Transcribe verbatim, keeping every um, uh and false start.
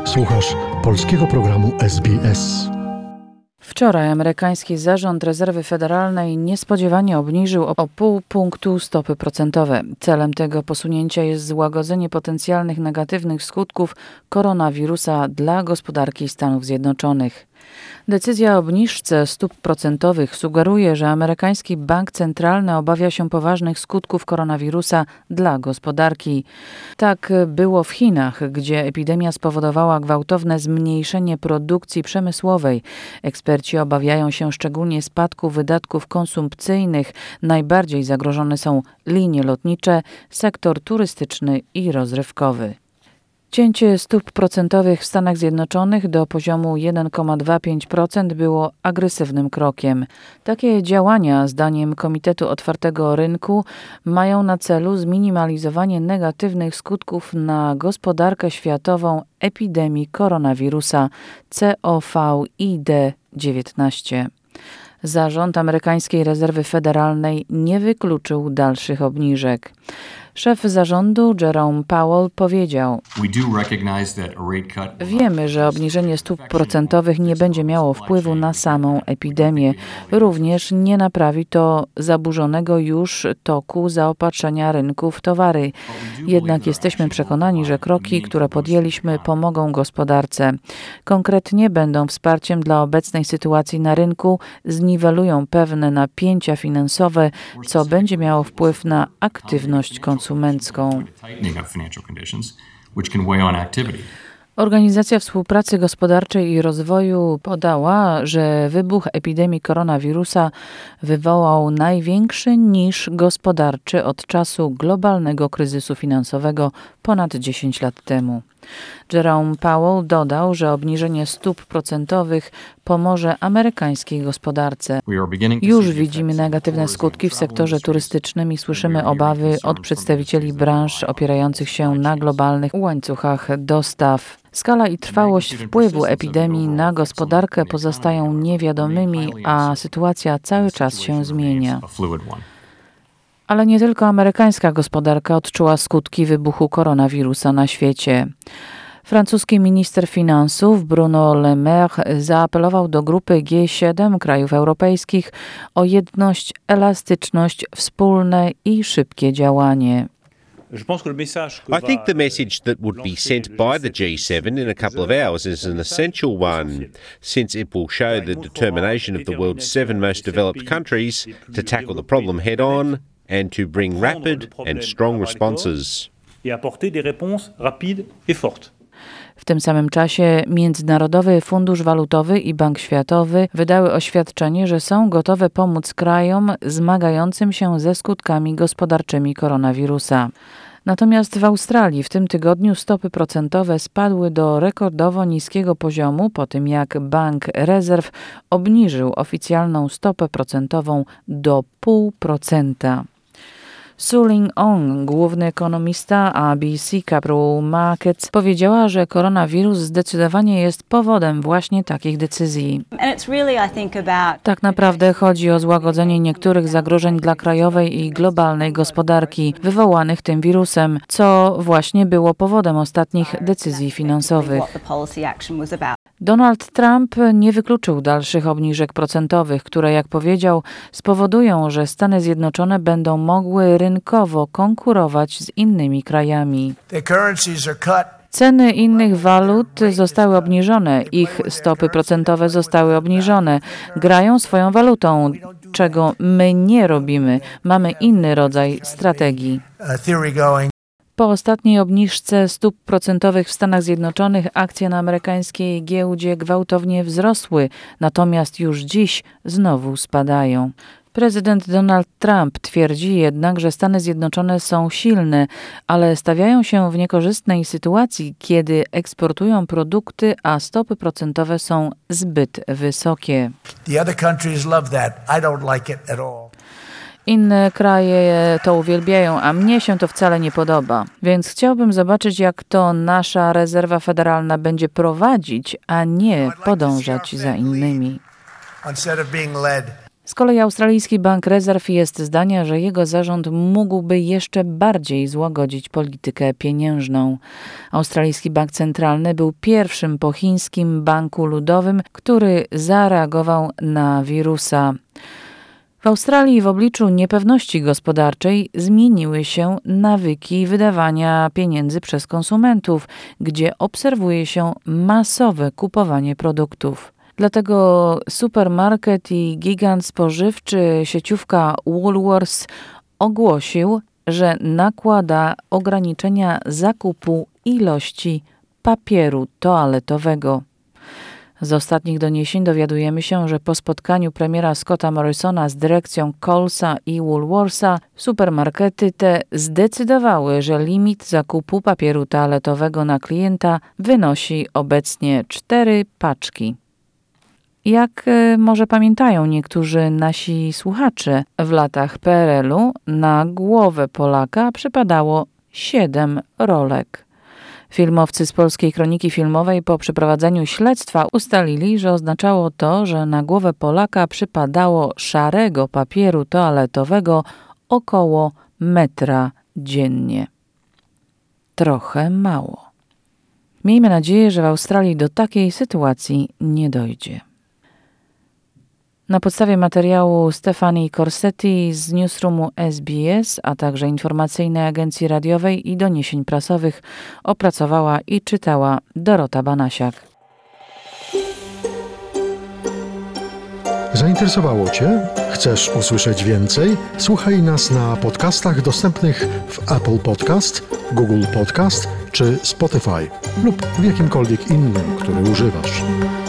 Słuchasz polskiego programu S B S. Wczoraj amerykański Zarząd Rezerwy Federalnej niespodziewanie obniżył o pół punktu stopy procentowe. Celem tego posunięcia jest złagodzenie potencjalnych negatywnych skutków koronawirusa dla gospodarki Stanów Zjednoczonych. Decyzja o obniżce stóp procentowych sugeruje, że amerykański bank centralny obawia się poważnych skutków koronawirusa dla gospodarki. Tak było w Chinach, gdzie epidemia spowodowała gwałtowne zmniejszenie produkcji przemysłowej. Eksperci obawiają się szczególnie spadku wydatków konsumpcyjnych. Najbardziej zagrożone są linie lotnicze, sektor turystyczny i rozrywkowy. Cięcie stóp procentowych w Stanach Zjednoczonych do poziomu jeden przecinek dwadzieścia pięć procent było agresywnym krokiem. Takie działania, zdaniem Komitetu Otwartego Rynku, mają na celu zminimalizowanie negatywnych skutków na gospodarkę światową epidemii koronawirusa C O V I D dziewiętnaście. Zarząd amerykańskiej rezerwy federalnej nie wykluczył dalszych obniżek. Szef zarządu Jerome Powell powiedział: Wiemy, że obniżenie stóp procentowych nie będzie miało wpływu na samą epidemię. Również nie naprawi to zaburzonego już toku zaopatrzenia rynku w towary. Jednak jesteśmy przekonani, że kroki, które podjęliśmy, pomogą gospodarce. Konkretnie będą wsparciem dla obecnej sytuacji na rynku, zniwelują pewne napięcia finansowe, co będzie miało wpływ na aktywność konsumencką. Organizacja Współpracy Gospodarczej i Rozwoju podała, że wybuch epidemii koronawirusa wywołał największy niż gospodarczy od czasu globalnego kryzysu finansowego ponad dziesięć lat temu. Jerome Powell dodał, że obniżenie stóp procentowych pomoże amerykańskiej gospodarce. Już widzimy negatywne skutki w sektorze turystycznym i słyszymy obawy od przedstawicieli branż opierających się na globalnych łańcuchach dostaw. Skala i trwałość wpływu epidemii na gospodarkę pozostają niewiadomymi, a sytuacja cały czas się zmienia. Ale nie tylko amerykańska gospodarka odczuła skutki wybuchu koronawirusa na świecie. Francuski minister finansów Bruno Le Maire zaapelował do grupy G siedem krajów europejskich o jedność, elastyczność, wspólne i szybkie działanie. I think the message that would be sent by the G seven in a couple of hours is an essential one, since it will show the determination of the world's seven most developed countries to tackle the problem head on and to bring rapid and strong responses. W tym samym czasie Międzynarodowy Fundusz Walutowy i Bank Światowy wydały oświadczenie, że są gotowe pomóc krajom zmagającym się ze skutkami gospodarczymi koronawirusa. Natomiast w Australii w tym tygodniu stopy procentowe spadły do rekordowo niskiego poziomu po tym, jak Bank Rezerw obniżył oficjalną stopę procentową do zero przecinek pięć procent. Su-Ling Ong, główny ekonomista A B C Capital Markets, powiedziała, że koronawirus zdecydowanie jest powodem właśnie takich decyzji. Tak naprawdę chodzi o złagodzenie niektórych zagrożeń dla krajowej i globalnej gospodarki wywołanych tym wirusem, co właśnie było powodem ostatnich decyzji finansowych. Donald Trump nie wykluczył dalszych obniżek procentowych, które, jak powiedział, spowodują, że Stany Zjednoczone będą mogły rynkowo konkurować z innymi krajami. Ceny innych walut zostały obniżone, ich stopy procentowe zostały obniżone. Grają swoją walutą, czego my nie robimy. Mamy inny rodzaj strategii. Po ostatniej obniżce stóp procentowych w Stanach Zjednoczonych akcje na amerykańskiej giełdzie gwałtownie wzrosły, natomiast już dziś znowu spadają. Prezydent Donald Trump twierdzi jednak, że Stany Zjednoczone są silne, ale stawiają się w niekorzystnej sytuacji, kiedy eksportują produkty, a stopy procentowe są zbyt wysokie. Inne kraje to uwielbiają, a mnie się to wcale nie podoba. Więc chciałbym zobaczyć, jak to nasza rezerwa federalna będzie prowadzić, a nie podążać za innymi. Z kolei Australijski Bank Rezerw jest zdania, że jego zarząd mógłby jeszcze bardziej złagodzić politykę pieniężną. Australijski Bank Centralny był pierwszym po chińskim banku ludowym, który zareagował na wirusa. W Australii w obliczu niepewności gospodarczej zmieniły się nawyki wydawania pieniędzy przez konsumentów, gdzie obserwuje się masowe kupowanie produktów. Dlatego supermarket i gigant spożywczy sieciówka Woolworths ogłosił, że nakłada ograniczenia zakupu ilości papieru toaletowego. Z ostatnich doniesień dowiadujemy się, że po spotkaniu premiera Scotta Morrisona z dyrekcją Colesa i Woolworthsa supermarkety te zdecydowały, że limit zakupu papieru toaletowego na klienta wynosi obecnie cztery paczki. Jak może pamiętają niektórzy nasi słuchacze, w latach P R L-u na głowę Polaka przypadało siedem rolek. Filmowcy z Polskiej Kroniki Filmowej po przeprowadzeniu śledztwa ustalili, że oznaczało to, że na głowę Polaka przypadało szarego papieru toaletowego około metra dziennie. Trochę mało. Miejmy nadzieję, że w Australii do takiej sytuacji nie dojdzie. Na podstawie materiału Stefanii Corsetti z newsroomu S B S, a także informacyjnej agencji radiowej i doniesień prasowych opracowała i czytała Dorota Banasiak. Zainteresowało Cię? Chcesz usłyszeć więcej? Słuchaj nas na podcastach dostępnych w Apple Podcast, Google Podcast czy Spotify lub w jakimkolwiek innym, który używasz.